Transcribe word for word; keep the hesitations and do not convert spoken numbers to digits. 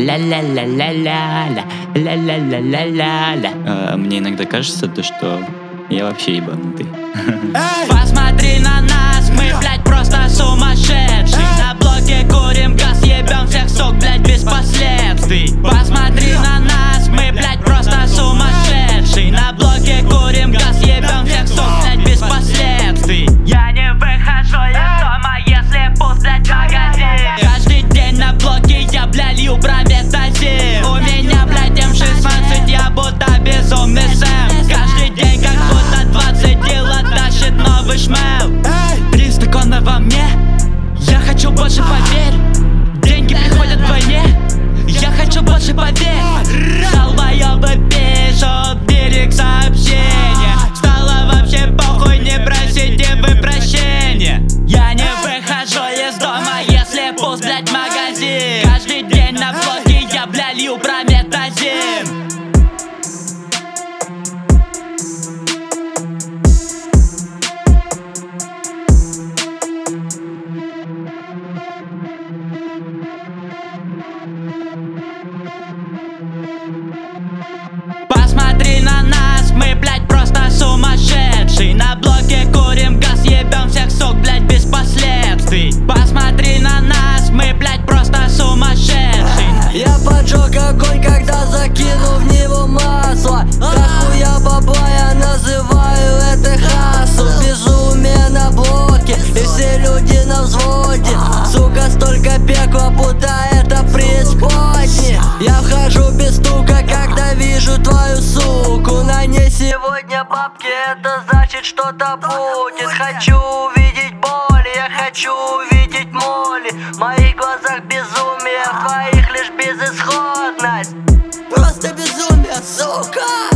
ла-ла-ла-ла-ла-ла, ла-ла-ла-ла-ла-ла. Мне иногда кажется, то, что я вообще ебанутый. Посмотри на нас, мы, блядь, просто сумасшедшие. На блоке курим газ, ебем всех, сок, блядь, без последствий. Посмотри на нас, мы, блядь, просто сумасшедшие. На блоке курим газ, ебем всех, сок, блядь, без последствий. Я не выхожу из дома, если пуст, блядь, магазин. Каждый день на блоке я, блядь, лью прометазин. У меня, блядь, эм шестнадцать, я будто безумный Сэм. Каждый день как будто двадцать дела тащит новый шмел. Риск он во мне, я хочу больше, поверь. Деньги приходят вдвойне, я хочу больше, поверь. Долбоёбы пишут в директ сообщения. Стало вообще похуй, не просите вы прощения. Я не выхожу из дома, если пуст, блядь, магазин. Каждый день на блоке я, блядь, лью прометазин. Посмотри на нас, мы, блядь, просто сумасшедшие. На блоке курим газ, ебем всех, сок, блядь, без последствий. Посмотри на нас, мы, блядь, просто сумасшедшие. Я поджег огонь, когда закинул в него масло. Дохуя бабла, я называю это хасл. Безумие на блоке, и все люди на взводе. Сука, столько пекла, будто это преисподня. Я вхожу без стука, когда вижу твою суку. На ней сегодня бабки, это значит что-то будет. Хочу увидеть боль, я хочу увидеть моли. В моих глазах безумие, в твоих лишь безысходность. Просто безумие, сука!